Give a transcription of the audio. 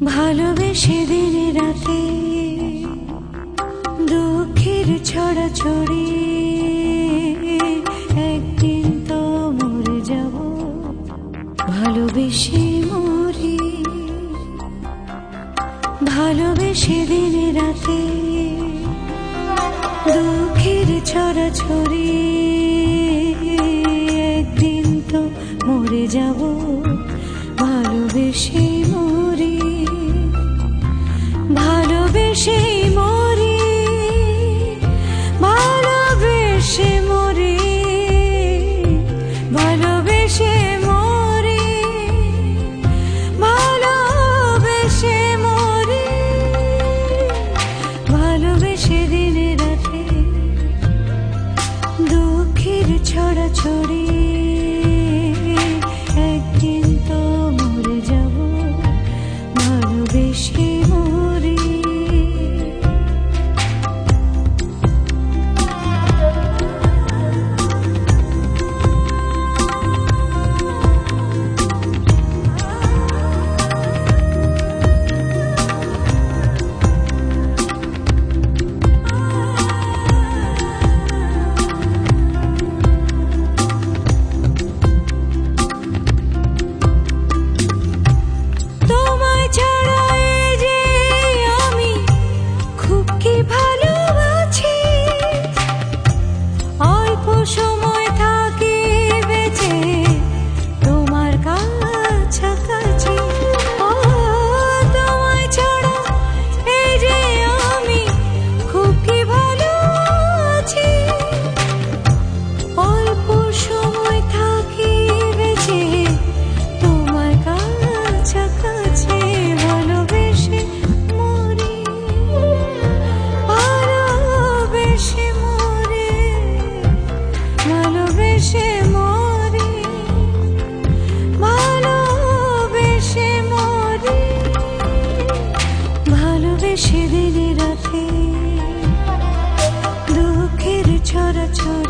ভালোবেসে দিনে রাতে দুঃখের ছড়াছড়ি, একদিন তো মরে যাব ভালোবেসে মরি। ভালোবেসে দিনে রাতে দুঃখের ছড়াছড়ি, একদিন তো মরে যাব ভালোবেসে মরি। ভালোবেসে মরি, ভালোবেসে মরি, ভালোবেসে মরি, ভালোবেসে মরি। ভালোবেসে দিনে রাতে দুঃখের ছড়াছড়ি, একদিন তো মরে যাব ভালোবেসে মরি। সময় থাকি বেঁচে তোমার কাছাকাছি, তোমায় ছাড়া এই যে আমি খুব কি ভালো আছি। অল্প সময় থাকি বেঁচে তোমার কাছাকাছি, ভালোবেসে মরি, ভালোবেসে মরি, ভালোবেসে মরি, ভালোবেসে মরি। ভালোবেসে দিনে রাতে দুঃখের ছড়াছড়ি,